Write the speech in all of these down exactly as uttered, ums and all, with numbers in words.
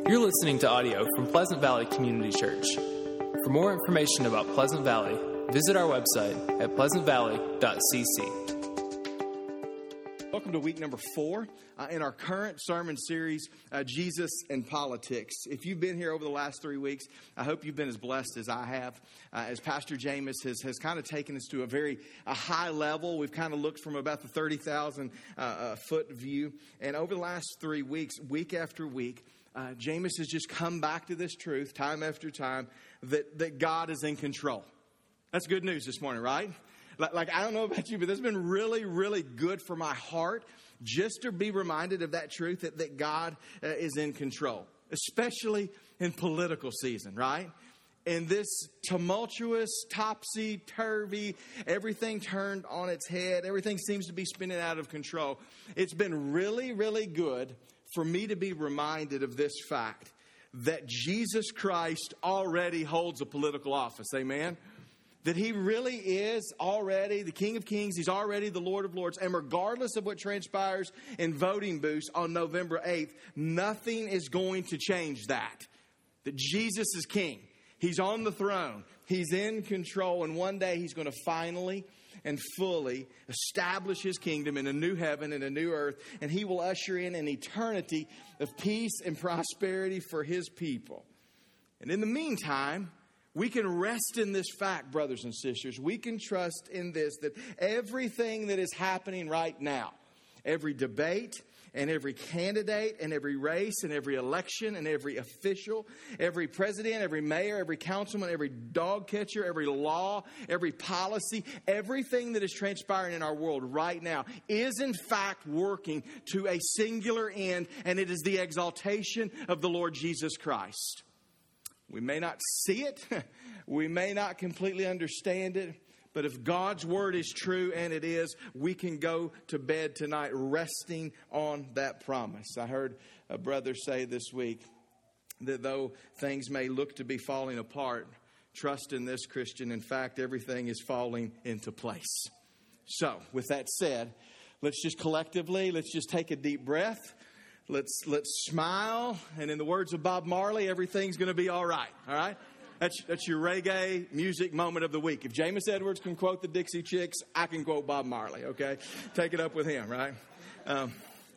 You're listening to audio from Pleasant Valley Community Church. For more information about Pleasant Valley, visit our website at pleasant valley dot c c. Welcome to week number four uh, in our current sermon series, uh, Jesus and Politics. If you've been here over the last three weeks, I hope you've been as blessed as I have. Uh, as Pastor James has, has kind of taken us to a very a high level. We've kind of looked from about the thirty thousand uh, uh, foot view. And over the last three weeks, week after week, uh, James has just come back to this truth time after time that, that God is in control. That's good news this morning, right? Like, like, I don't know about you, but that's been really, really good for my heart just to be reminded of that truth that, that God uh, is in control, especially in political season, right? In this tumultuous, topsy-turvy, everything turned on its head, everything seems to be spinning out of control. It's been really, really good for me to be reminded of this fact that Jesus Christ already holds a political office. Amen? That he really is already the King of Kings. He's already the Lord of Lords. And regardless of what transpires in voting booths on November eighth, nothing is going to change that. That Jesus is King. He's on the throne. He's in control. And one day he's going to finally and fully establish his kingdom in a new heaven and a new earth. And he will usher in an eternity of peace and prosperity for his people. And in the meantime, we can rest in this fact, brothers and sisters. We can trust in this, that everything that is happening right now, every debate and every candidate and every race and every election and every official, every president, every mayor, every councilman, every dog catcher, every law, every policy, everything that is transpiring in our world right now is in fact working to a singular end, and it is the exaltation of the Lord Jesus Christ. We may not see it. We may not completely understand it. But if God's word is true, and it is, we can go to bed tonight resting on that promise. I heard a brother say this week that though things may look to be falling apart, trust in this, Christian. In fact, everything is falling into place. So, with that said, let's just collectively, let's just take a deep breath. Let's let's smile, and in the words of Bob Marley, everything's going to be all right, all right? That's, that's your reggae music moment of the week. If James Edwards can quote the Dixie Chicks, I can quote Bob Marley, okay? Take it up with him, right? Um,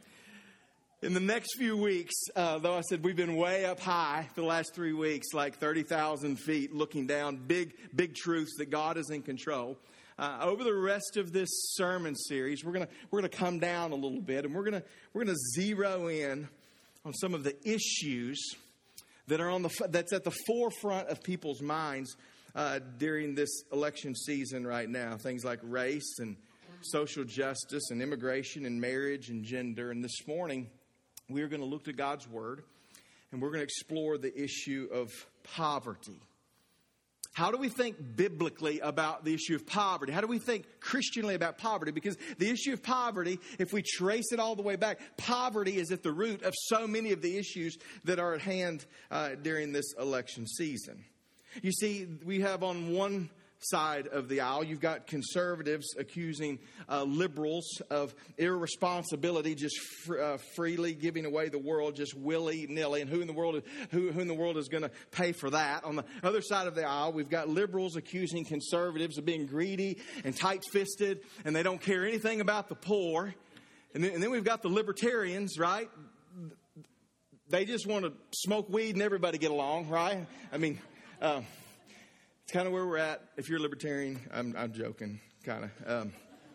in the next few weeks, uh, though I said we've been way up high for the last three weeks, like thirty thousand feet, looking down, big, big truths that God is in control. Uh, over the rest of this sermon series, we're gonna we're gonna come down a little bit, and we're gonna we're gonna zero in on some of the issues that are on the that's at the forefront of people's minds uh, during this election season right now. Things like race and social justice and immigration and marriage and gender. And this morning, we're going to look to God's word, and we're going to explore the issue of poverty. How do we think biblically about the issue of poverty? How do we think Christianly about poverty? Because the issue of poverty, if we trace it all the way back, poverty is at the root of so many of the issues that are at hand uh, during this election season. You see, we have on one side of the aisle, you've got conservatives accusing uh, liberals of irresponsibility, just fr- uh, freely giving away the world, just willy-nilly, and who in the world who, who in the world is going to pay for that? On the other side of the aisle, we've got liberals accusing conservatives of being greedy and tight-fisted, and they don't care anything about the poor. And then, and then we've got the libertarians, right? They just want to smoke weed and everybody get along, right? I mean, uh, it's kind of where we're at. If you're a libertarian, I'm, I'm joking, kind of. Um,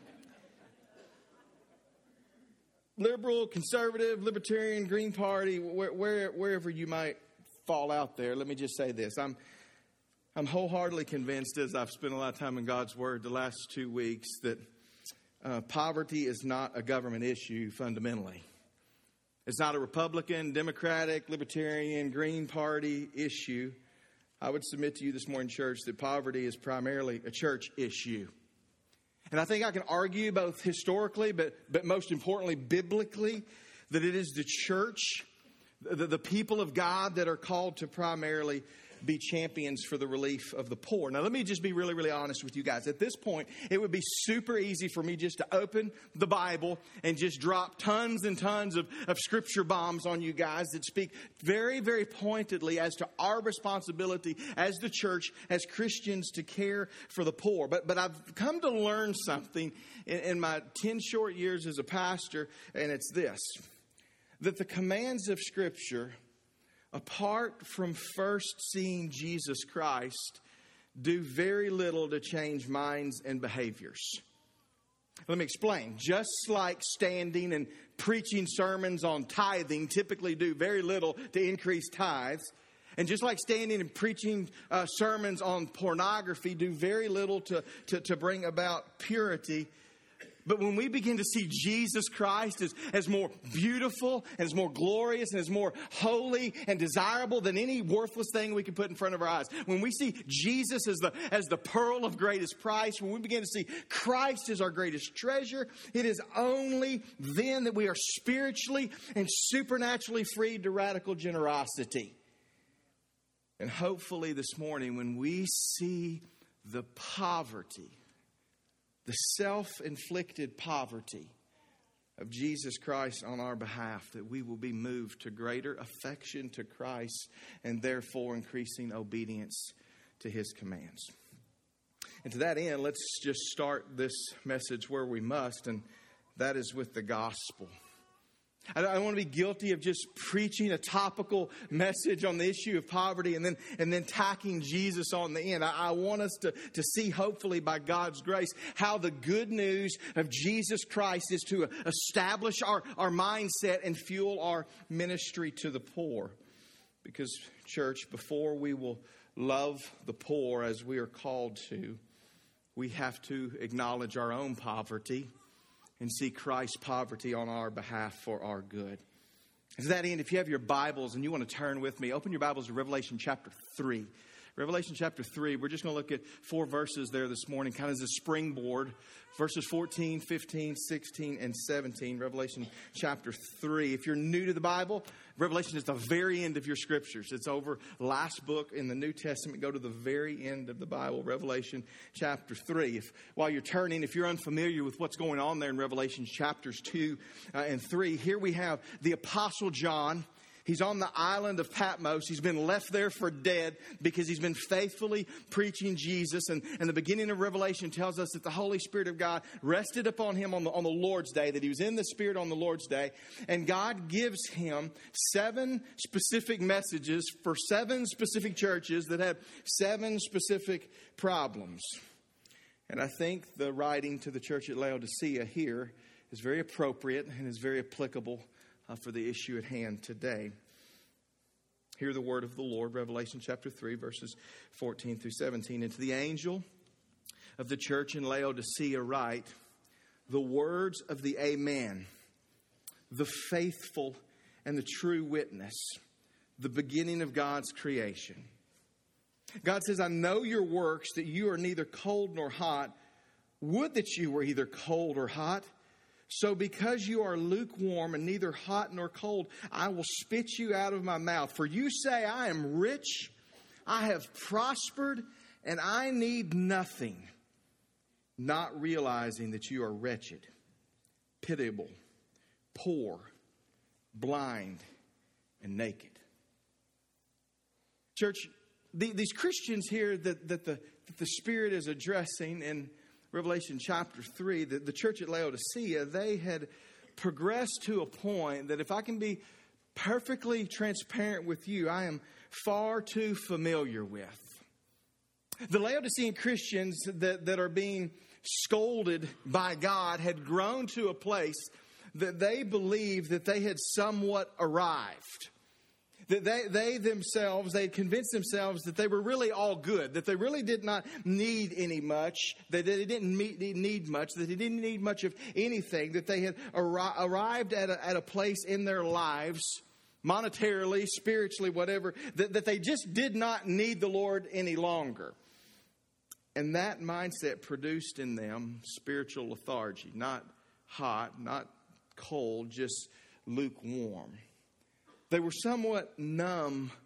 liberal, conservative, libertarian, Green Party, where, where, wherever you might fall out there, let me just say this. I'm, I'm wholeheartedly convinced, as I've spent a lot of time in God's Word the last two weeks, that uh, poverty is not a government issue fundamentally. It's not a Republican, Democratic, Libertarian, Green Party issue. I would submit to you this morning, church, that poverty is primarily a church issue. And I think I can argue both historically, but, but most importantly, biblically, that it is the church, the, the people of God that are called to primarily be champions for the relief of the poor. Now, let me just be really, really honest with you guys. At this point, it would be super easy for me just to open the Bible and just drop tons and tons of, of scripture bombs on you guys that speak very, very pointedly as to our responsibility as the church, as Christians, to care for the poor. But, but I've come to learn something in, in my ten short years as a pastor, and it's this: that the commands of Scripture, apart from first seeing Jesus Christ, do very little to change minds and behaviors. Let me explain. Just like standing and preaching sermons on tithing typically do very little to increase tithes, and just like standing and preaching uh, sermons on pornography do very little to, to, to bring about purity, but when we begin to see Jesus Christ as, as more beautiful and as more glorious and as more holy and desirable than any worthless thing we can put in front of our eyes, when we see Jesus as the, as the pearl of greatest price, when we begin to see Christ as our greatest treasure, it is only then that we are spiritually and supernaturally freed to radical generosity. And hopefully this morning, when we see the poverty, the self-inflicted poverty of Jesus Christ on our behalf, that we will be moved to greater affection to Christ and therefore increasing obedience to His commands. And to that end, let's just start this message where we must, and that is with the gospel. I don't want to be guilty of just preaching a topical message on the issue of poverty and then and then tacking Jesus on the end. I, I want us to, to see, hopefully by God's grace, how the good news of Jesus Christ is to establish our, our mindset and fuel our ministry to the poor. Because, church, before we will love the poor as we are called to, we have to acknowledge our own poverty and see Christ's poverty on our behalf for our good. To that end, if you have your Bibles and you want to turn with me, open your Bibles to Revelation chapter three. Revelation chapter three, we're just going to look at four verses there this morning, kind of as a springboard. Verses fourteen, fifteen, sixteen, and seventeen. Revelation chapter three. If you're new to the Bible, Revelation is the very end of your scriptures. It's over last book in the New Testament. Go to the very end of the Bible, Revelation chapter three. If while you're turning, if you're unfamiliar with what's going on there in Revelation chapters two uh, and three, here we have the Apostle John. He's on the island of Patmos. He's been left there for dead because he's been faithfully preaching Jesus. And, and the beginning of Revelation tells us that the Holy Spirit of God rested upon him on the, on the Lord's Day, that he was in the Spirit on the Lord's Day. And God gives him seven specific messages for seven specific churches that have seven specific problems. And I think the writing to the church at Laodicea here is very appropriate and is very applicable Uh, for the issue at hand today. Hear the word of the Lord, Revelation chapter three, verses fourteen through seventeen. And to the angel of the church in Laodicea write, the words of the Amen, the faithful and the true witness, the beginning of God's creation. God says, I know your works, that you are neither cold nor hot. Would that you were either cold or hot. So because you are lukewarm and neither hot nor cold, I will spit you out of my mouth. For you say, I am rich, I have prospered, and I need nothing, not realizing that you are wretched, pitiable, poor, blind, and naked. Church, the, these Christians here that, that, the, that the Spirit is addressing in Revelation chapter three, the, the church at Laodicea, they had progressed to a point that, if I can be perfectly transparent with you, I am far too familiar with. The Laodicean Christians that, that are being scolded by God had grown to a place that they believed that they had somewhat arrived. That they, they themselves, they had convinced themselves that they were really all good, that they really did not need any much, that they didn't need much, that they didn't need much of anything, that they had arri- arrived at a, at a place in their lives, monetarily, spiritually, whatever, that, that they just did not need the Lord any longer. And that mindset produced in them spiritual lethargy, not hot, not cold, just lukewarm. They were somewhat numb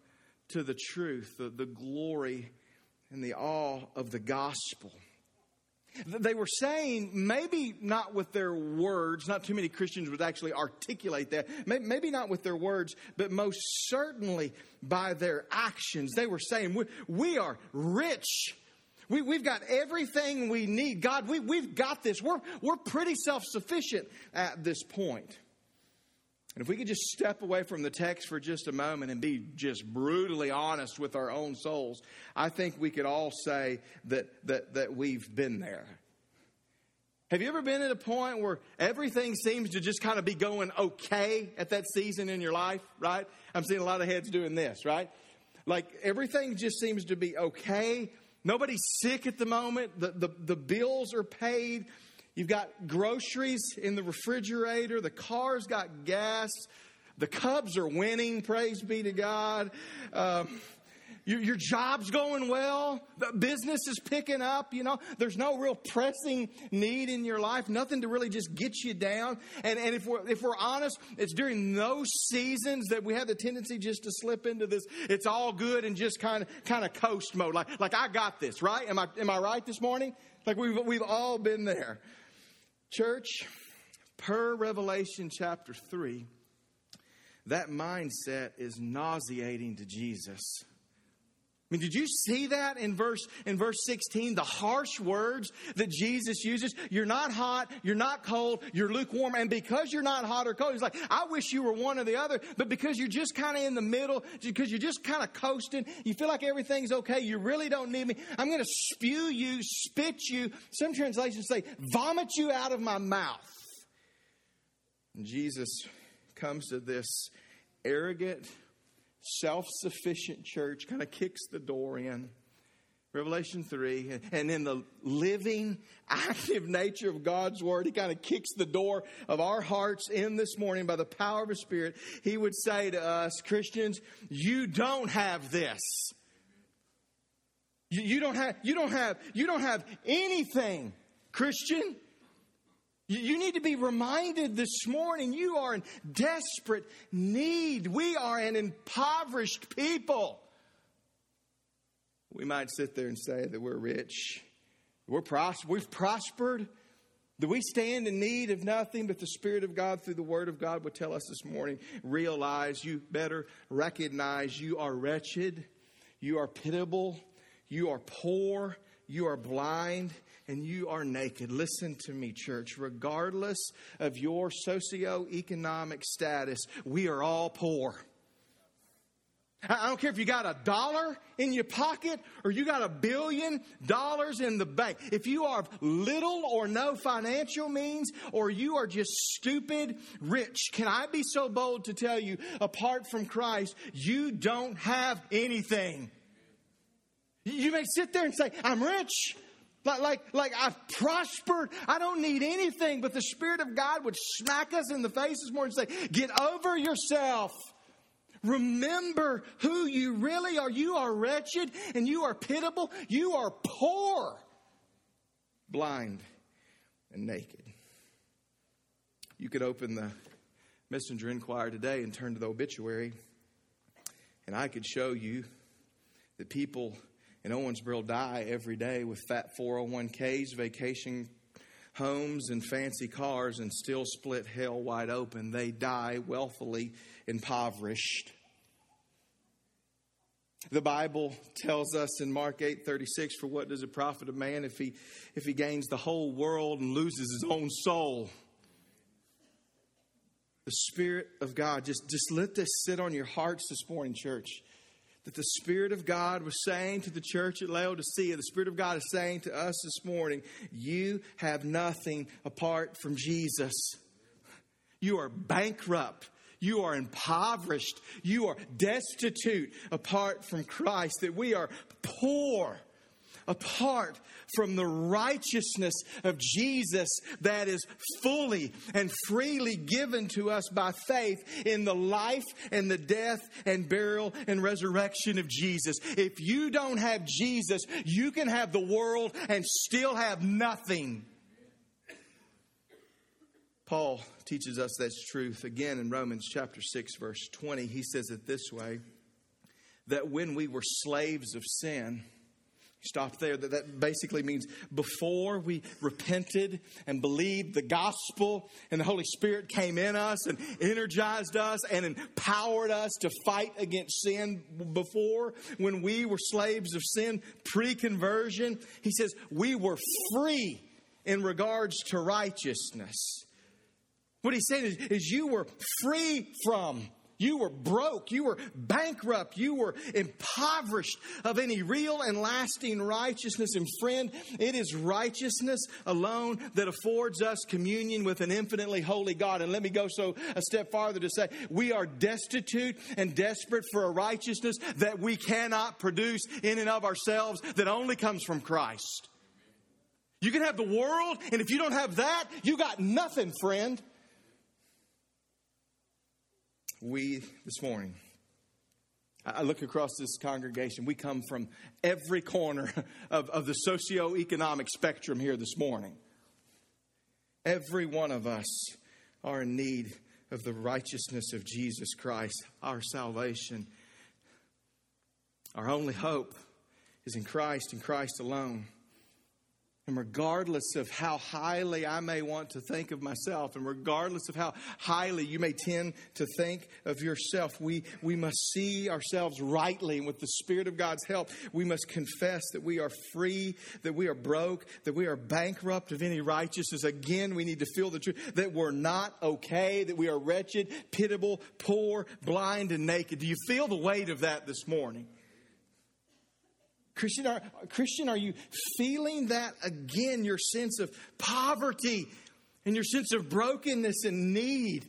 to the truth, the, the glory and the awe of the gospel. They were saying, maybe not with their words, not too many Christians would actually articulate that, maybe not with their words, but most certainly by their actions. They were saying, we, we are rich. We, we've got everything we need. God, we, we've got this. We're, we're pretty self-sufficient at this point. And if we could just step away from the text for just a moment and be just brutally honest with our own souls, I think we could all say that that that we've been there. Have you ever been at a point where everything seems to just kind of be going okay at that season in your life, right? I'm seeing a lot of heads doing this, right? Like everything just seems to be okay. Nobody's sick at the moment. The, the, the bills are paid. You've got groceries in the refrigerator. The car's got gas. The Cubs are winning. Praise be to God. Um, your, your job's going well. The business is picking up. You know, there's no real pressing need in your life. Nothing to really just get you down. And, and if we're, if we're honest, it's during those seasons that we have the tendency just to slip into this. It's all good and just kind of, kind of coast mode. Like, like I got this, right? Am I, am I right this morning? Like we've, we've all been there. Church, per Revelation chapter three, that mindset is nauseating to Jesus. I mean, did you see that in verse in verse sixteen? The harsh words that Jesus uses. You're not hot, you're not cold, you're lukewarm. And because you're not hot or cold, he's like, I wish you were one or the other. But because you're just kind of in the middle, because you're just kind of coasting, you feel like everything's okay, you really don't need me, I'm going to spew you, spit you. Some translations say, vomit you out of my mouth. And Jesus comes to this arrogant, self-sufficient church, kind of kicks the door in. Revelation three. And in the living, active nature of God's word, he kind of kicks the door of our hearts in this morning by the power of his Spirit. He would say to us, Christians, you don't have this. You, you don't have, you don't have, you don't have anything, Christian. You need to be reminded this morning, you are in desperate need. We are an impoverished people. We might sit there and say that we're rich. We're pros- we've prospered. That we stand in need of nothing, but the Spirit of God through the Word of God would tell us this morning, realize, you better recognize you are wretched, you are pitiable, you are poor, you are blind, and you are naked. Listen to me, church. Regardless of your socioeconomic status, we are all poor. I don't care if you got a dollar in your pocket or you got a billion dollars in the bank. If you are of little or no financial means, or you are just stupid rich, can I be so bold to tell you, apart from Christ, you don't have anything. You may sit there and say, I'm rich. Like, like, like I've prospered. I don't need anything. But the Spirit of God would smack us in the face this morning and say, get over yourself. Remember who you really are. You are wretched and you are pitiable. You are poor, blind, and naked. You could open the Messenger Inquirer today and turn to the obituary, and I could show you that people in Owensboro die every day with fat four oh one k's, vacation homes, and fancy cars, and still split hell wide open. They die wealthily impoverished. The Bible tells us in Mark eight thirty-six, for what does it profit a man if he if he gains the whole world and loses his own soul? The Spirit of God, just, just let this sit on your hearts this morning, church. That the Spirit of God was saying to the church at Laodicea, the Spirit of God is saying to us this morning, you have nothing apart from Jesus. You are bankrupt. You are impoverished. You are destitute apart from Christ. That we are poor apart from the righteousness of Jesus that is fully and freely given to us by faith in the life and the death and burial and resurrection of Jesus. If you don't have Jesus, you can have the world and still have nothing. Paul teaches us that's truth again in Romans chapter six, verse twenty. He says it this way: that when we were slaves of sin, stop there. That, that basically means before we repented and believed the gospel and the Holy Spirit came in us and energized us and empowered us to fight against sin, before, when we were slaves of sin, pre-conversion, he says we were free in regards to righteousness. What he's saying is, is you were free from You were broke. You were bankrupt. You were impoverished of any real and lasting righteousness. And friend, it is righteousness alone that affords us communion with an infinitely holy God. And let me go so a step farther to say, we are destitute and desperate for a righteousness that we cannot produce in and of ourselves, that only comes from Christ. You can have the world, and if you don't have that, you got nothing, friend. We, this morning, I look across this congregation. We come from every corner of, of the socioeconomic spectrum here this morning. Every one of us are in need of the righteousness of Jesus Christ, our salvation. Our only hope is in Christ and Christ alone. And regardless of how highly I may want to think of myself, and regardless of how highly you may tend to think of yourself, we, we must see ourselves rightly. And with the Spirit of God's help, we must confess that we are free, that we are broke, that we are bankrupt of any righteousness. Again, we need to feel the truth that we're not okay, that we are wretched, pitiable, poor, blind, and naked. Do you feel the weight of that this morning? Christian, are, Christian, are you feeling that again, your sense of poverty and your sense of brokenness and need?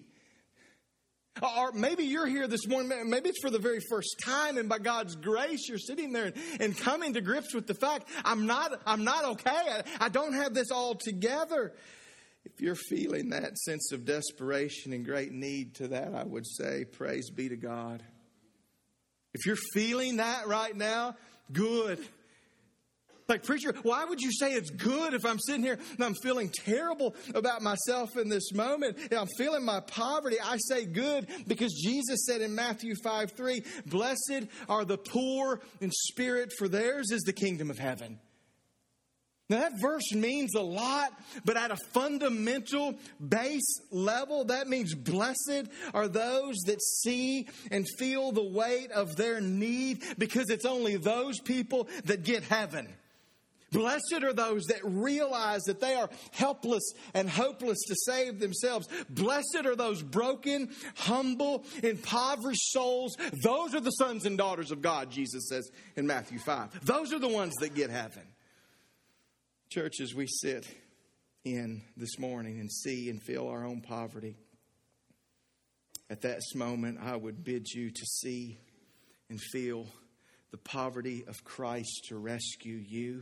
Or maybe you're here this morning, maybe it's for the very first time, and by God's grace, you're sitting there and, and coming to grips with the fact, I'm not, I'm not okay. I, I don't have this all together. If you're feeling that sense of desperation and great need to that, I would say, praise be to God. If you're feeling that right now, good. Like, preacher, why would you say it's good if I'm sitting here and I'm feeling terrible about myself in this moment and I'm feeling my poverty? I say good because Jesus said in Matthew five three, blessed are the poor in spirit, for theirs is the kingdom of heaven. Now, that verse means a lot, but at a fundamental base level, that means blessed are those that see and feel the weight of their need, because it's only those people that get heaven. Blessed are those that realize that they are helpless and hopeless to save themselves. Blessed are those broken, humble, impoverished souls. Those are the sons and daughters of God, Jesus says in Matthew five. Those are the ones that get heaven. Church, as we sit in this morning and see and feel our own poverty, at that moment I would bid you to see and feel the poverty of Christ to rescue you.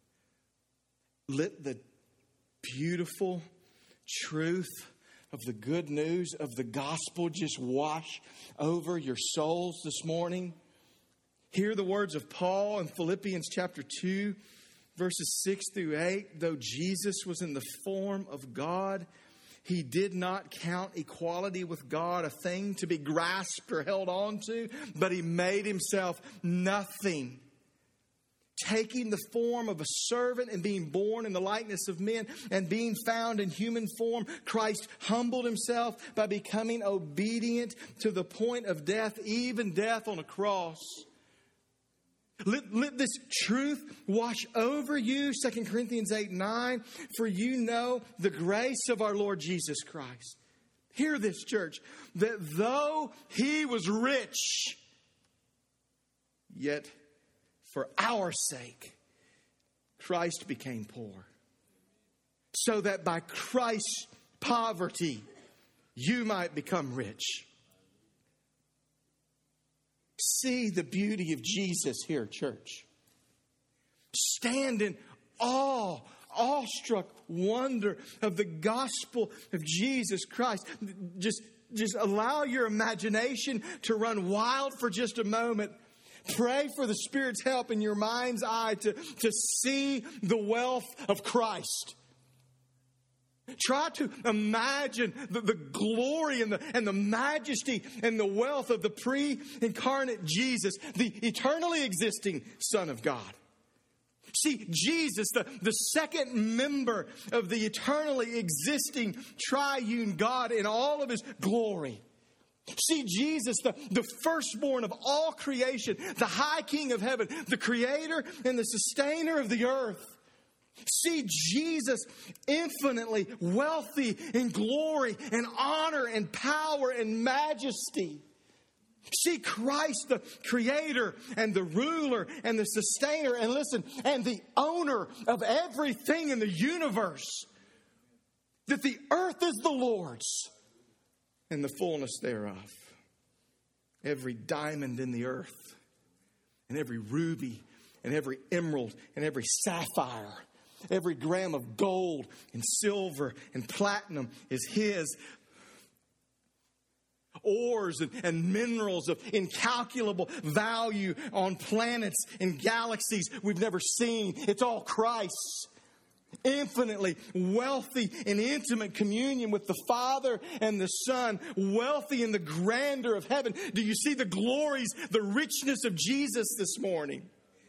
Let the beautiful truth of the good news of the gospel just wash over your souls this morning. Hear the words of Paul in Philippians chapter two. Verses six through eight, though Jesus was in the form of God, he did not count equality with God a thing to be grasped or held on to, but he made himself nothing. Taking the form of a servant and being born in the likeness of men and being found in human form, Christ humbled himself by becoming obedient to the point of death, even death on a cross. Let, let this truth wash over you, Second Corinthians eight nine, for you know the grace of our Lord Jesus Christ. Hear this, church, that though he was rich, yet for our sake, Christ became poor, so that by Christ's poverty, you might become rich. See the beauty of Jesus here, church. Stand in awe, awestruck wonder of the gospel of Jesus Christ. Just, just allow your imagination to run wild for just a moment. Pray for the Spirit's help in your mind's eye to, to see the wealth of Christ. Try to imagine the, the glory and the, and the majesty and the wealth of the pre-incarnate Jesus, the eternally existing Son of God. See, Jesus, the, the second member of the eternally existing triune God in all of his glory. See, Jesus, the, the firstborn of all creation, the high King of heaven, the creator and the sustainer of the earth. See, Jesus, infinitely wealthy in glory and honor and power and majesty. See, Christ, the creator and the ruler and the sustainer, and listen, and the owner of everything in the universe. That the earth is the Lord's and the fullness thereof. Every diamond in the earth, and every ruby, and every emerald, and every sapphire, every gram of gold and silver and platinum is his. Ores and, and minerals of incalculable value on planets and galaxies we've never seen. It's all Christ's. Infinitely wealthy in intimate communion with the Father and the Son, wealthy in the grandeur of heaven. Do you see the glories, the richness of Jesus this morning?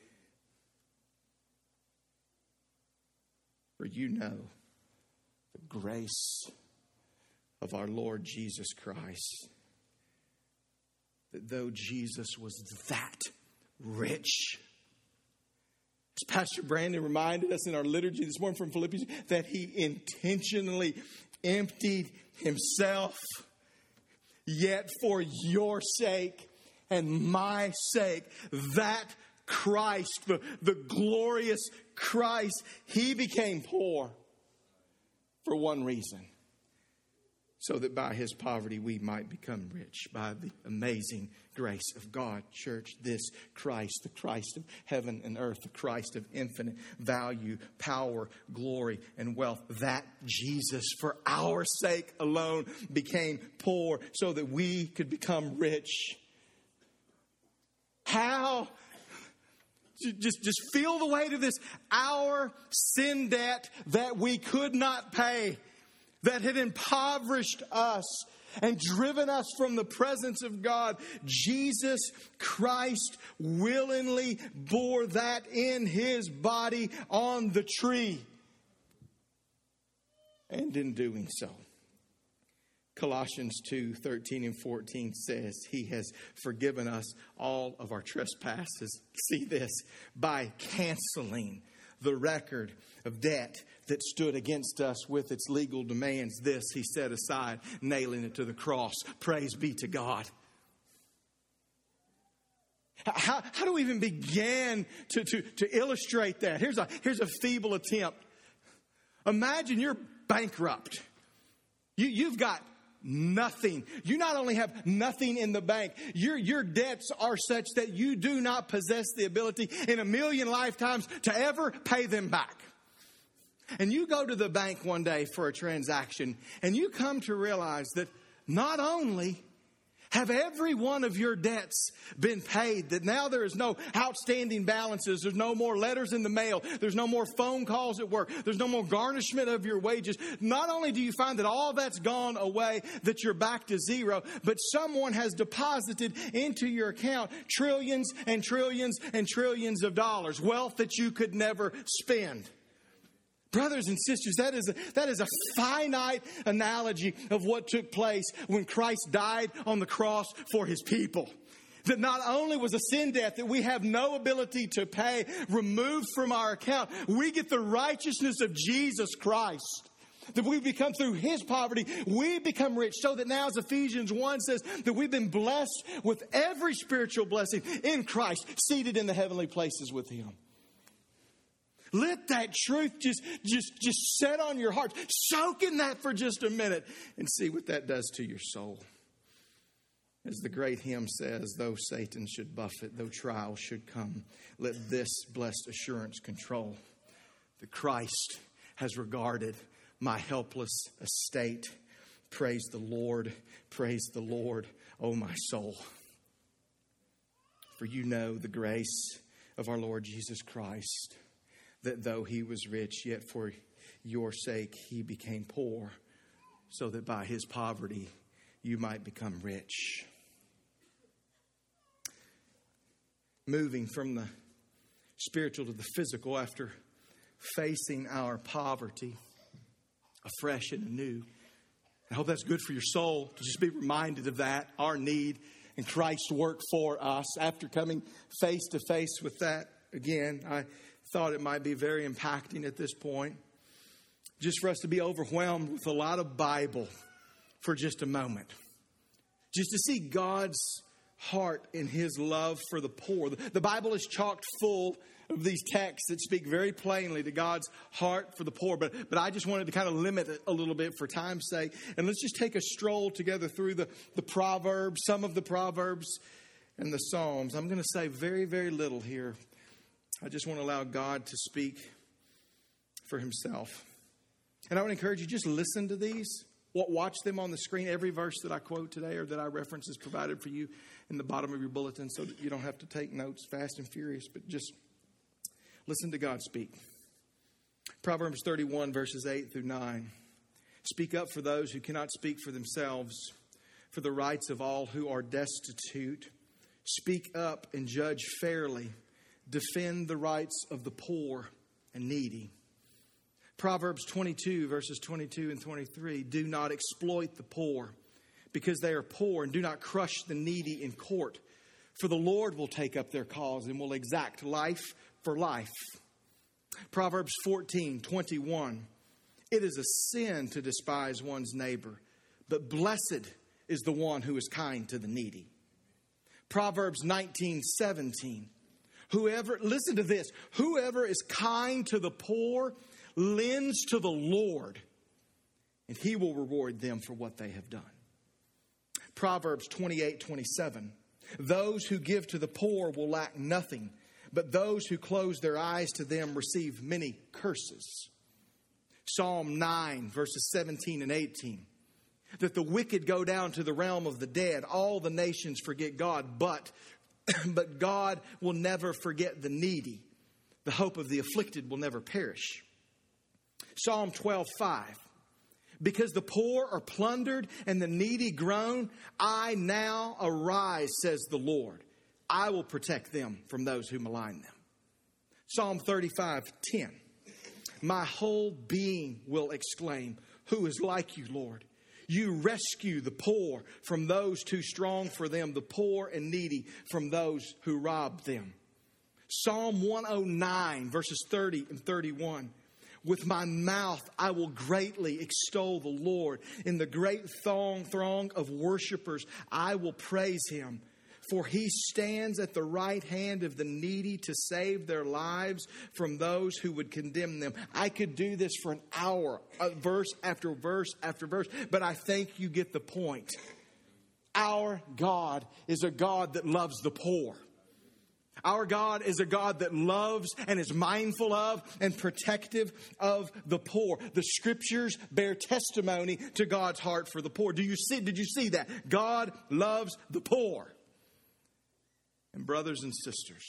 For you know the grace of our Lord Jesus Christ, that though Jesus was that rich, as Pastor Brandon reminded us in our liturgy this morning from Philippians, that he intentionally emptied himself, yet for your sake and my sake, that Christ, the, the glorious Christ, he became poor for one reason. So that by his poverty we might become rich by the amazing grace of God. Church, this Christ, the Christ of heaven and earth, the Christ of infinite value, power, glory, and wealth, that Jesus for our sake alone became poor so that we could become rich. How? Just, just feel the weight of this. Our sin debt that we could not pay, that had impoverished us and driven us from the presence of God. Jesus Christ willingly bore that in his body on the tree. And in doing so, Colossians two, thirteen and fourteen says he has forgiven us all of our trespasses. See this, by canceling the record of debt that stood against us with its legal demands. This he set aside, nailing it to the cross. Praise be to God. How, how do we even begin to, to, to illustrate that? Here's a, here's a feeble attempt. Imagine you're bankrupt. You, you've got nothing. You not only have nothing in the bank, your, your debts are such that you do not possess the ability in a million lifetimes to ever pay them back. And you go to the bank one day for a transaction, and you come to realize that not only have every one of your debts been paid, that now there is no outstanding balances, there's no more letters in the mail, there's no more phone calls at work, there's no more garnishment of your wages. Not only do you find that all that's gone away, that you're back to zero, but someone has deposited into your account trillions and trillions and trillions of dollars, wealth that you could never spend. Brothers and sisters, that is, a, that is a finite analogy of what took place when Christ died on the cross for his people. That not only was a sin debt that we have no ability to pay removed from our account, we get the righteousness of Jesus Christ. That we become, through his poverty, we become rich. So that now, as Ephesians one says, that we've been blessed with every spiritual blessing in Christ, seated in the heavenly places with him. Let that truth just, just, just set on your heart. Soak in that for just a minute and see what that does to your soul. As the great hymn says, though Satan should buffet, though trials should come, let this blessed assurance control. That Christ has regarded my helpless estate. Praise the Lord, praise the Lord, O my soul. For you know the grace of our Lord Jesus Christ, that though he was rich, yet for your sake he became poor, so that by his poverty you might become rich. Moving from the spiritual to the physical after facing our poverty afresh and anew. I hope that's good for your soul to just be reminded of that, our need and Christ's work for us. After coming face to face with that again, I thought it might be very impacting at this point, just for us to be overwhelmed with a lot of Bible for just a moment. Just to see God's heart in his love for the poor. The Bible is chocked full of these texts that speak very plainly to God's heart for the poor. But, but I just wanted to kind of limit it a little bit for time's sake. And let's just take a stroll together through the, the Proverbs, some of the Proverbs and the Psalms. I'm going to say very, very little here. I just want to allow God to speak for himself. And I would encourage you, just listen to these. Watch them on the screen. Every verse that I quote today or that I reference is provided for you in the bottom of your bulletin so that you don't have to take notes fast and furious, but just listen to God speak. Proverbs thirty-one, verses eight through nine. Speak up for those who cannot speak for themselves, for the rights of all who are destitute. Speak up and judge fairly. Defend the rights of the poor and needy. Proverbs twenty-two, verses twenty-two and twenty-three. Do not exploit the poor because they are poor, and do not crush the needy in court. For the Lord will take up their cause and will exact life for life. Proverbs fourteen, twenty-one. It is a sin to despise one's neighbor, but blessed is the one who is kind to the needy. Proverbs nineteen, seventeen. Whoever, listen to this, whoever is kind to the poor lends to the Lord, and he will reward them for what they have done. Proverbs twenty-eight, twenty-seven. Those who give to the poor will lack nothing, but those who close their eyes to them receive many curses. Psalm nine, verses seventeen and eighteen. That the wicked go down to the realm of the dead. All the nations forget God, but, but God will never forget the needy. The hope of the afflicted will never perish. Psalm twelve, five. Because the poor are plundered and the needy groan, I now arise, says the Lord. I will protect them from those who malign them. Psalm thirty-five, ten. My whole being will exclaim, who is like you, Lord? You rescue the poor from those too strong for them, the poor and needy from those who rob them. Psalm one oh nine, verses thirty and thirty-one. With my mouth I will greatly extol the Lord. In the great throng, throng of worshipers I will praise him. For he stands at the right hand of the needy to save their lives from those who would condemn them. I could do this for an hour, verse after verse after verse, but I think you get the point. Our God is a God that loves the poor. Our God is a God that loves and is mindful of and protective of the poor. The scriptures bear testimony to God's heart for the poor. Do you see, did you see that? God loves the poor. And brothers and sisters,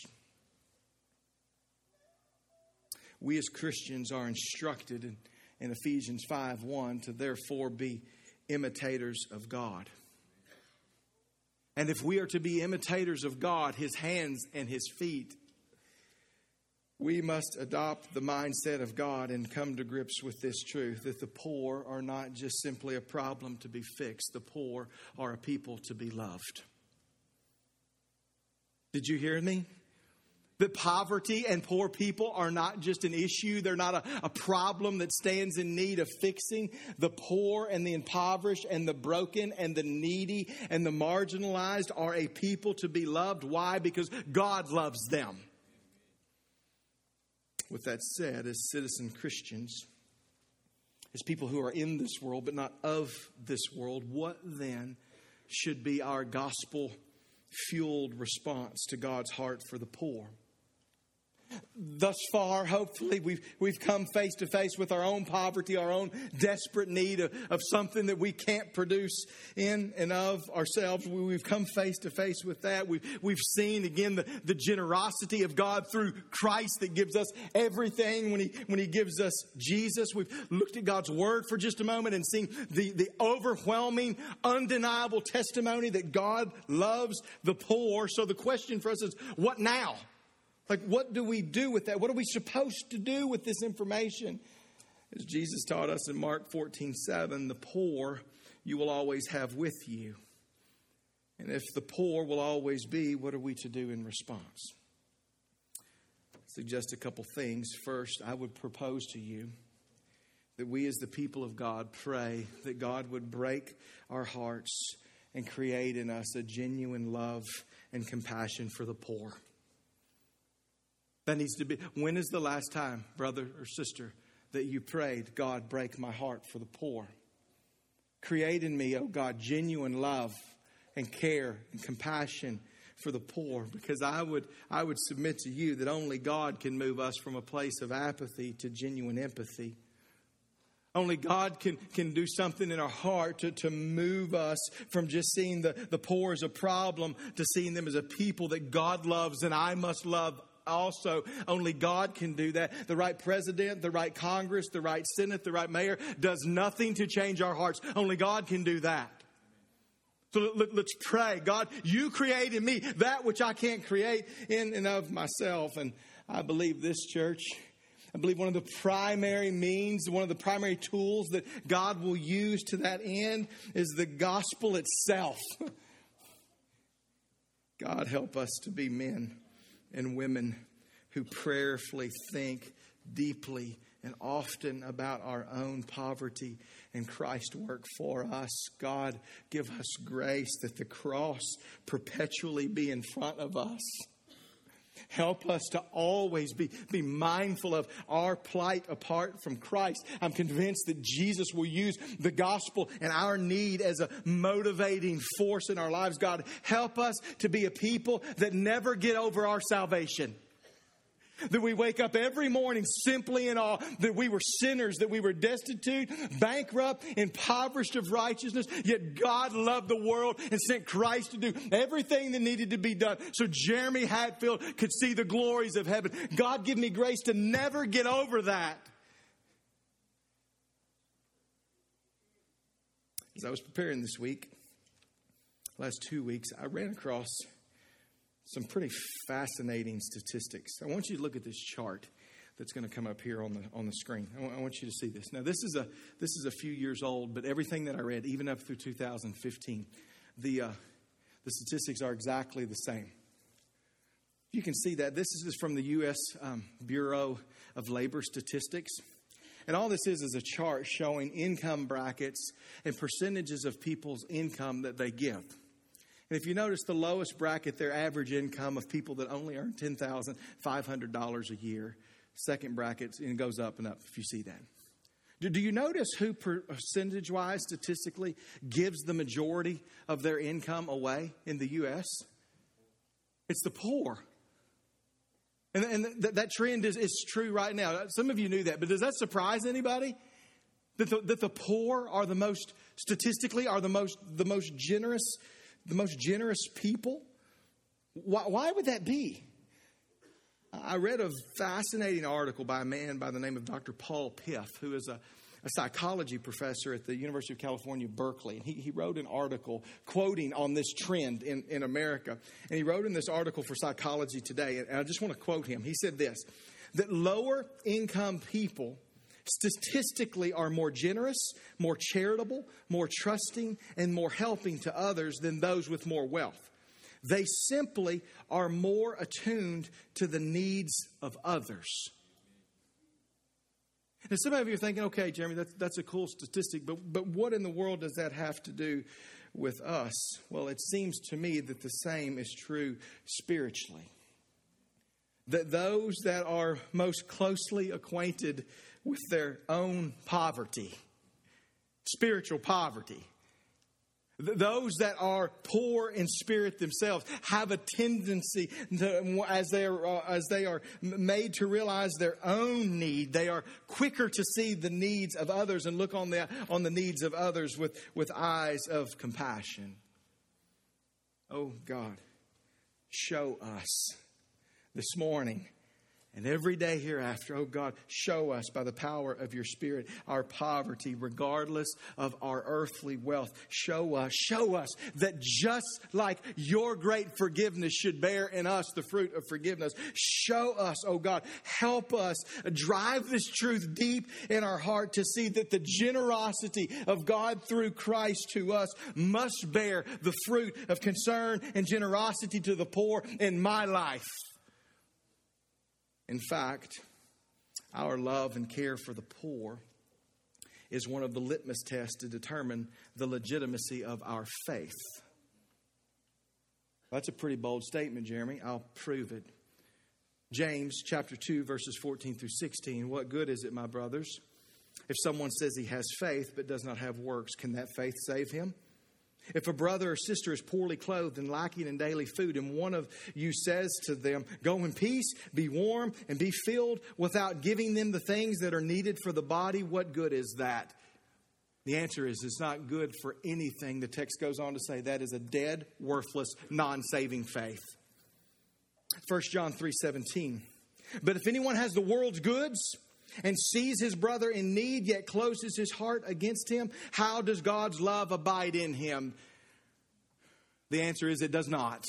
we as Christians are instructed in, in Ephesians five one to therefore be imitators of God. And if we are to be imitators of God, his hands and his feet, we must adopt the mindset of God and come to grips with this truth, that the poor are not just simply a problem to be fixed. The poor are a people to be loved. Did you hear me? That poverty and poor people are not just an issue. They're not a, a problem that stands in need of fixing. The poor and the impoverished and the broken and the needy and the marginalized are a people to be loved. Why? Because God loves them. With that said, as citizen Christians, as people who are in this world but not of this world, what then should be our gospel-fueled response to God's heart for the poor? Thus far, hopefully, we've we've come face to face with our own poverty, our own desperate need of, of something that we can't produce in and of ourselves. We, we've come face to face with that. We've, we've seen, again, the, the generosity of God through Christ that gives us everything when He when He gives us Jesus. We've looked at God's Word for just a moment and seen the, the overwhelming, undeniable testimony that God loves the poor. So the question for us is, what now? Like, what do we do with that? What are we supposed to do with this information? As Jesus taught us in Mark fourteen seven, the poor you will always have with you. And if the poor will always be, what are we to do in response? I suggest a couple things. First, I would propose to you that we as the people of God pray that God would break our hearts and create in us a genuine love and compassion for the poor. That needs to be. When is the last time, brother or sister, that you prayed, God, break my heart for the poor? Create in me, oh God, genuine love and care and compassion for the poor. Because I would, I would submit to you that only God can move us from a place of apathy to genuine empathy. Only God can, can do something in our heart to, to move us from just seeing the, the poor as a problem to seeing them as a people that God loves and I must love also. Only God can do that. The right president, the right Congress, the right Senate, the right mayor does nothing to change our hearts. Only God can do that. So let, let's pray. God, you create in me that which I can't create in and of myself. And I believe this, church, I believe one of the primary means, one of the primary tools that God will use to that end is the gospel itself. God, help us to be men and women who prayerfully think deeply and often about our own poverty and Christ's work for us. God, give us grace that the cross perpetually be in front of us. Help us to always be, be mindful of our plight apart from Christ. I'm convinced that Jesus will use the gospel and our need as a motivating force in our lives. God, help us to be a people that never get over our salvation. That we wake up every morning simply in awe that we were sinners, that we were destitute, bankrupt, impoverished of righteousness. Yet God loved the world and sent Christ to do everything that needed to be done so Jeremy Hatfield could see the glories of heaven. God, give me grace to never get over that. As I was preparing this week, last two weeks, I ran across some pretty fascinating statistics. I want you to look at this chart that's going to come up here on the on the screen. I want, I want you to see this. Now, this is a this is a few years old, but everything that I read, even up through two thousand fifteen, the uh, the statistics are exactly the same. You can see that this is from the U S Um, Bureau of Labor Statistics. And all this is is a chart showing income brackets and percentages of people's income that they give. And if you notice the lowest bracket, their average income of people that only earn ten thousand five hundred dollars a year. Second bracket, and it goes up and up if you see that. Do, do you notice who percentage-wise, statistically, gives the majority of their income away in the U S? It's the poor. And, and th- that trend is, is true right now. Some of you knew that, but does that surprise anybody? That the, that the poor are the most, statistically, are the most the most generous The most generous people? Why, why would that be? I read a fascinating article by a man by the name of Doctor Paul Piff, who is a, a psychology professor at the University of California, Berkeley. And he, he wrote an article quoting on this trend in, in America. And he wrote in this article for Psychology Today, and I just want to quote him. He said this, that lower income people statistically are more generous, more charitable, more trusting, and more helping to others than those with more wealth. They simply are more attuned to the needs of others. And some of you are thinking, okay, Jeremy, that's, that's a cool statistic, but, but what in the world does that have to do with us? Well, it seems to me that the same is true spiritually. That those that are most closely acquainted with their own poverty, spiritual poverty, Those that are poor in spirit themselves have a tendency to, as they are uh, as they are made to realize their own need, they are quicker to see the needs of others and look on the on the needs of others with, with eyes of compassion. Oh God, show us this morning and every day hereafter, oh God, show us by the power of your Spirit our poverty, regardless of our earthly wealth. Show us, show us that just like your great forgiveness should bear in us the fruit of forgiveness. Show us, oh God, help us drive this truth deep in our heart to see that the generosity of God through Christ to us must bear the fruit of concern and generosity to the poor in my life. In fact, our love and care for the poor is one of the litmus tests to determine the legitimacy of our faith. That's a pretty bold statement, Jeremy. I'll prove it. James chapter two, verses fourteen through sixteen. What good is it, my brothers, if someone says he has faith but does not have works? Can that faith save him? If a brother or sister is poorly clothed and lacking in daily food, and one of you says to them, go in peace, be warm, and be filled, without giving them the things that are needed for the body, what good is that? The answer is it's not good for anything. The text goes on to say that is a dead, worthless, non-saving faith. First John three seventeen. But if anyone has the world's goods and sees his brother in need, yet closes his heart against him, how does God's love abide in him? The answer is it does not.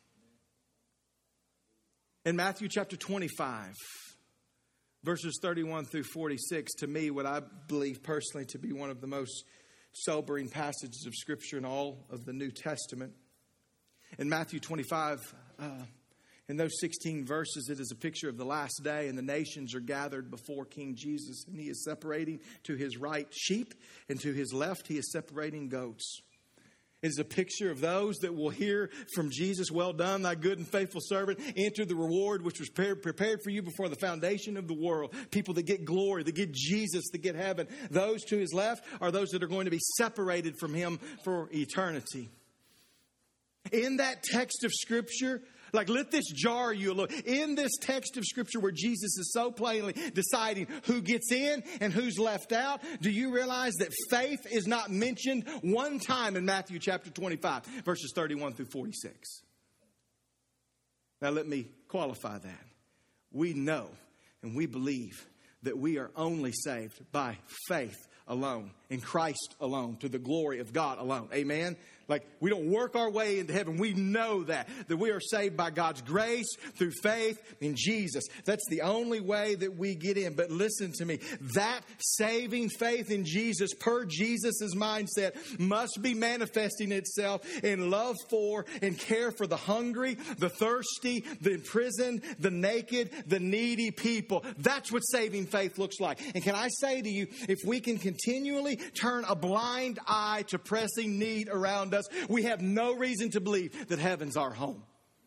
In Matthew chapter twenty-five, verses thirty-one through forty-six, to me, what I believe personally to be one of the most sobering passages of Scripture in all of the New Testament. In Matthew twenty-five, uh, in those sixteen verses, it is a picture of the last day, and the nations are gathered before King Jesus, and he is separating to his right sheep, and to his left he is separating goats. It is a picture of those that will hear from Jesus, well done, thy good and faithful servant, enter the reward which was prepared for you before the foundation of the world. People that get glory, that get Jesus, that get heaven. Those to his left are those that are going to be separated from him for eternity. In that text of Scripture, like, let this jar you a little. In this text of Scripture where Jesus is so plainly deciding who gets in and who's left out, do you realize that faith is not mentioned one time in Matthew chapter twenty-five, verses thirty-one through forty-six? Now, let me qualify that. We know and we believe that we are only saved by faith alone, in Christ alone, to the glory of God alone. Amen? Like, we don't work our way into heaven. We know that, that we are saved by God's grace through faith in Jesus. That's the only way that we get in. But listen to me, that saving faith in Jesus, per Jesus' mindset, must be manifesting itself in love for and care for the hungry, the thirsty, the imprisoned, the naked, the needy people. That's what saving faith looks like. And can I say to you, if we can continually turn a blind eye to pressing need around us, we have no reason to believe that heaven's our home.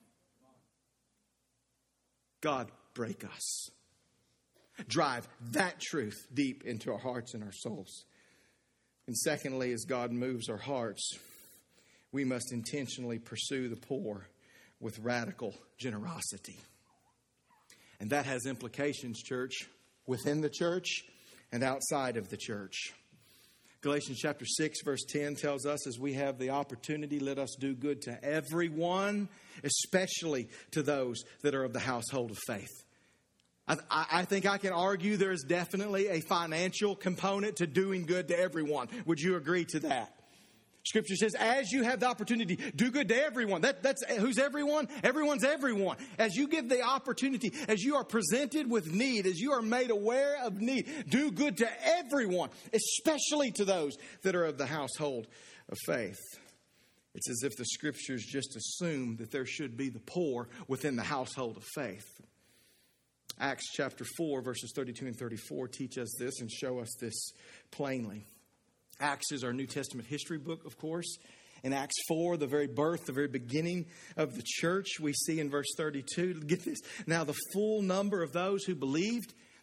God, break us. Drive that truth deep into our hearts and our souls. And secondly, as God moves our hearts, we must intentionally pursue the poor with radical generosity. And that has implications, church, within the church and outside of the church. Galatians chapter six, verse ten tells us, as we have the opportunity, let us do good to everyone, especially to those that are of the household of faith. I, I think I can argue there is definitely a financial component to doing good to everyone. Would you agree to that? Scripture says, as you have the opportunity, do good to everyone. That, that's who's everyone? Everyone's everyone. As you give the opportunity, as you are presented with need, as you are made aware of need, do good to everyone, especially to those that are of the household of faith. It's as if the Scriptures just assume that there should be the poor within the household of faith. Acts chapter four, verses thirty-two and thirty-four teach us this and show us this plainly. Acts is our New Testament history book, of course. In Acts four, the very birth, the very beginning of the church, we see in verse thirty-two, get this, now the full number of those who believed,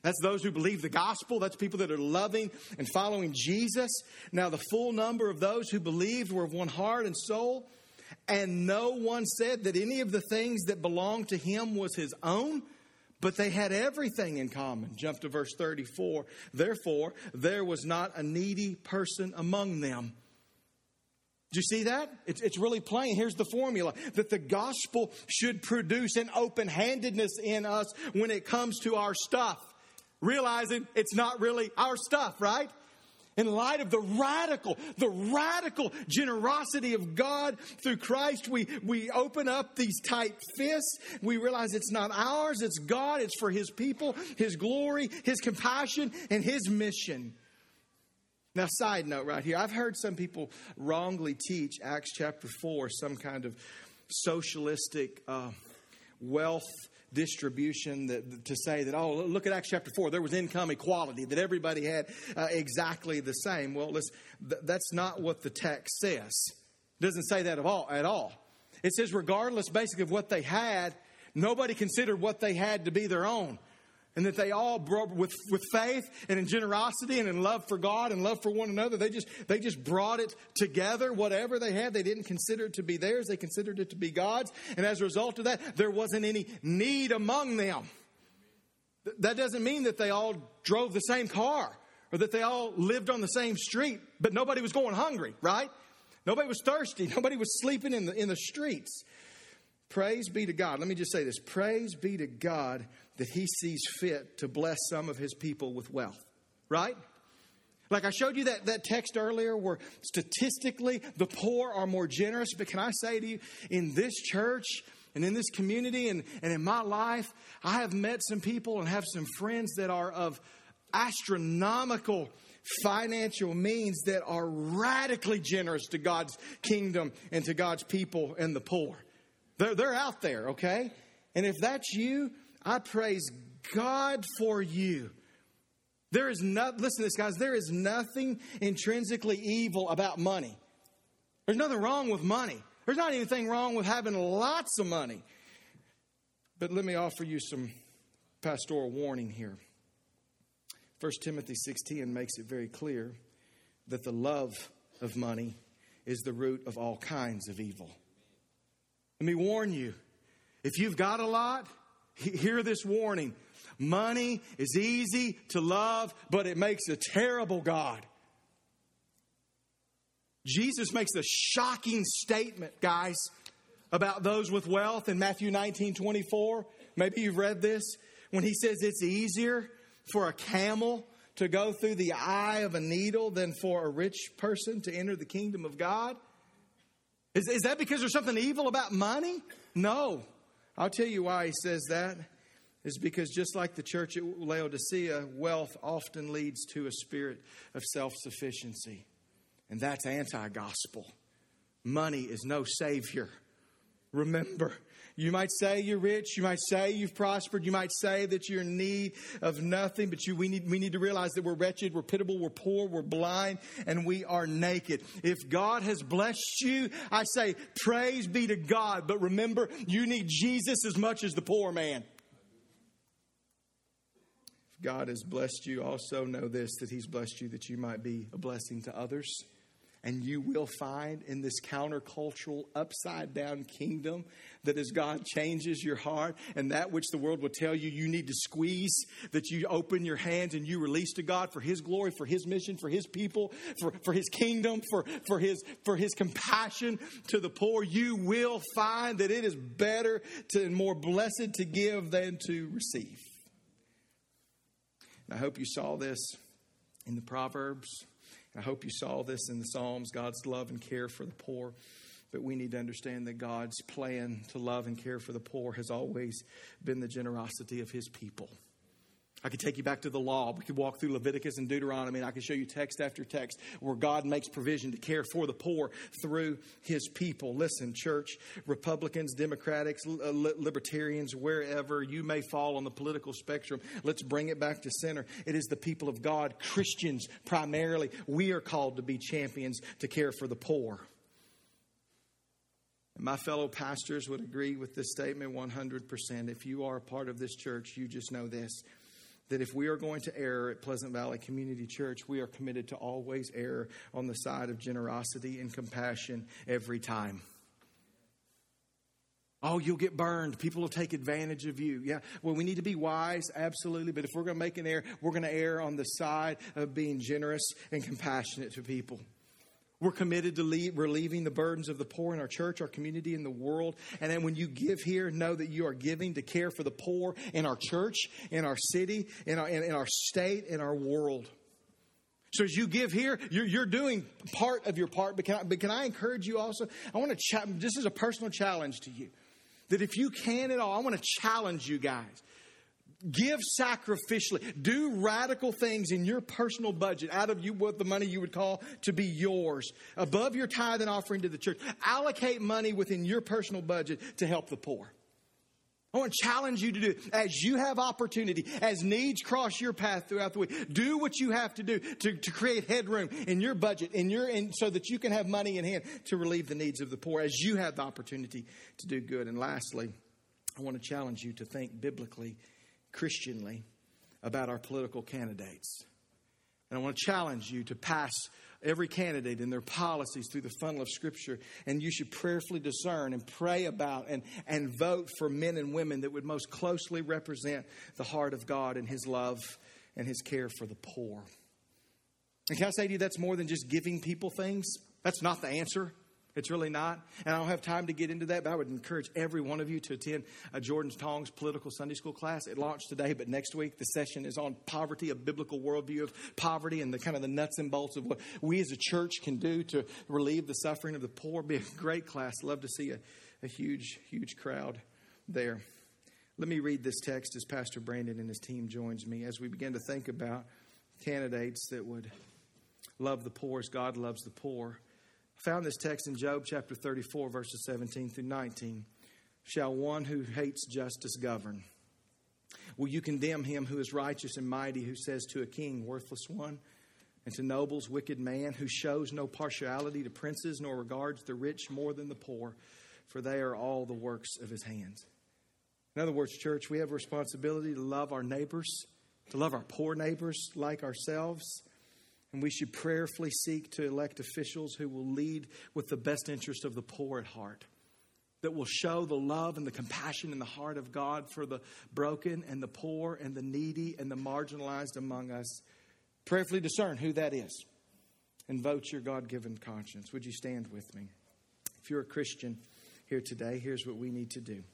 That's those who believe the gospel. That's people that are loving and following Jesus. Now, the full number of those who believed were of one heart and soul. And no one said that any of the things that belonged to him was his own, but they had everything in common. Jump to verse thirty-four. Therefore, there was not a needy person among them. Do you see that? It's, it's really plain. Here's the formula. That the gospel should produce an open-handedness in us when it comes to our stuff. Realizing it's not really our stuff, right? In light of the radical, the radical generosity of God through Christ, we, we open up these tight fists. We realize it's not ours, it's God, it's for His people, His glory, His compassion, and His mission. Now, side note right here, I've heard some people wrongly teach Acts chapter four, some kind of socialistic uh, wealth distribution, that to say that, oh, look at Acts chapter four, there was income equality, that everybody had uh, exactly the same. Well, let's, th- that's not what the text says. It doesn't say that at all, at all. It says regardless basically of what they had, nobody considered what they had to be their own. And that they all brought with, with faith and in generosity and in love for God and love for one another. They just, they just brought it together. Whatever they had, they didn't consider it to be theirs. They considered it to be God's. And as a result of that, there wasn't any need among them. That doesn't mean that they all drove the same car or that they all lived on the same street, but nobody was going hungry, right? Nobody was thirsty. Nobody was sleeping in the, in the streets. Praise be to God. Let me just say this. Praise be to God that He sees fit to bless some of His people with wealth. Right? Like I showed you that, that text earlier where statistically the poor are more generous. But can I say to you, in this church and in this community and, and in my life, I have met some people and have some friends that are of astronomical financial means that are radically generous to God's kingdom and to God's people and the poor. They're, they're out there, okay? And if that's you, I praise God for you. There is not, listen to this, guys, there is nothing intrinsically evil about money. There's nothing wrong with money. There's not anything wrong with having lots of money. But let me offer you some pastoral warning here. First Timothy six ten makes it very clear that the love of money is the root of all kinds of evil. Let me warn you, if you've got a lot, hear this warning. Money is easy to love, but it makes a terrible God. Jesus makes a shocking statement, guys, about those with wealth in Matthew nineteen twenty-four. Maybe you've read this. When He says it's easier for a camel to go through the eye of a needle than for a rich person to enter the kingdom of God. Is, is that because there's something evil about money? No. I'll tell you why He says that. It's because just like the church at Laodicea, wealth often leads to a spirit of self-sufficiency. And that's anti-gospel. Money is no savior. Remember, you might say you're rich. You might say you've prospered. You might say that you're in need of nothing. But you, we need, we need to realize that we're wretched, we're pitiable, we're poor, we're blind, and we are naked. If God has blessed you, I say praise be to God. But remember, you need Jesus as much as the poor man. If God has blessed you, also know this, that He's blessed you that you might be a blessing to others. And you will find in this countercultural, upside-down kingdom that as God changes your heart and that which the world will tell you you need to squeeze, that you open your hands and you release to God for His glory, for His mission, for His people, for, for His kingdom, for, for, His, for His compassion to the poor. You will find that it is better to, and more blessed to give than to receive. And I hope you saw this in the Proverbs. I hope you saw this in the Psalms, God's love and care for the poor. But we need to understand that God's plan to love and care for the poor has always been the generosity of His people. I could take you back to the law. We could walk through Leviticus and Deuteronomy, and I could show you text after text where God makes provision to care for the poor through His people. Listen, church, Republicans, Democrats, Libertarians, wherever you may fall on the political spectrum, let's bring it back to center. It is the people of God, Christians primarily. We are called to be champions to care for the poor. And my fellow pastors would agree with this statement one hundred percent. If you are a part of this church, you just know this. that if we are going to err at Pleasant Valley Community Church, we are committed to always err on the side of generosity and compassion every time. Oh, you'll get burned. People will take advantage of you. Yeah, well, we need to be wise, absolutely. But if we're going to make an error, we're going to err on the side of being generous and compassionate to people. We're committed to leave, relieving the burdens of the poor in our church, our community, and the world. And then when you give here, know that you are giving to care for the poor in our church, in our city, in our, in, in our state, in our world. So as you give here, you're, you're doing part of your part. But can I, but can I encourage you also? I want to cha- this is a personal challenge to you. That if you can at all, I want to challenge you guys. Give sacrificially. Do radical things in your personal budget out of you what the money you would call to be yours. Above your tithe and offering to the church. Allocate money within your personal budget to help the poor. I want to challenge you to do it. As you have opportunity, as needs cross your path throughout the week, do what you have to do to, to create headroom in your budget, in your, in, so that you can have money in hand to relieve the needs of the poor as you have the opportunity to do good. And lastly, I want to challenge you to think biblically, Christianly, about our political candidates. And I want to challenge you to pass every candidate and their policies through the funnel of Scripture. And you should prayerfully discern and pray about and, and vote for men and women that would most closely represent the heart of God and His love and His care for the poor. And can I say to you, that's more than just giving people things. That's not the answer. It's really not. And I don't have time to get into that, but I would encourage every one of you to attend a Jordan Tong's political Sunday school class. It launched today, but next week the session is on poverty, a biblical worldview of poverty and the kind of the nuts and bolts of what we as a church can do to relieve the suffering of the poor. It'll be a great class. Love to see a, a huge, huge crowd there. Let me read this text as Pastor Brandon and his team joins me as we begin to think about candidates that would love the poor as God loves the poor. I found this text in Job chapter thirty-four, verses seventeen through nineteen. Shall one who hates justice govern? Will you condemn him who is righteous and mighty, who says to a king, worthless one, and to nobles, wicked man, who shows no partiality to princes, nor regards the rich more than the poor, for they are all the works of his hands. In other words, church, we have a responsibility to love our neighbors, to love our poor neighbors like ourselves. And we should prayerfully seek to elect officials who will lead with the best interest of the poor at heart. That will show the love and the compassion in the heart of God for the broken and the poor and the needy and the marginalized among us. Prayerfully discern who that is. And vote your God-given conscience. Would you stand with me? If you're a Christian here today, here's what we need to do.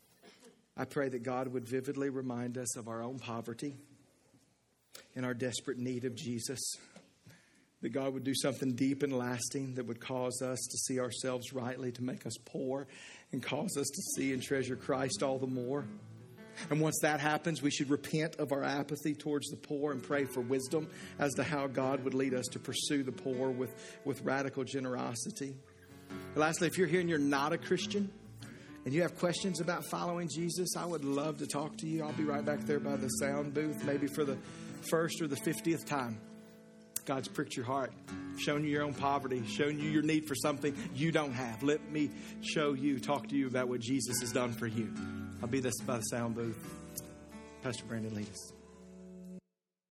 I pray that God would vividly remind us of our own poverty and our desperate need of Jesus. That God would do something deep and lasting that would cause us to see ourselves rightly, to make us poor, and cause us to see and treasure Christ all the more. And once that happens, we should repent of our apathy towards the poor and pray for wisdom as to how God would lead us to pursue the poor with, with radical generosity. And lastly, if you're here and you're not a Christian, and you have questions about following Jesus, I would love to talk to you. I'll be right back there by the sound booth, maybe for the first or the fiftieth time. God's pricked your heart, shown you your own poverty, shown you your need for something you don't have. Let me show you, talk to you about what Jesus has done for you. I'll be this by the sound booth. Pastor Brandon, lead us.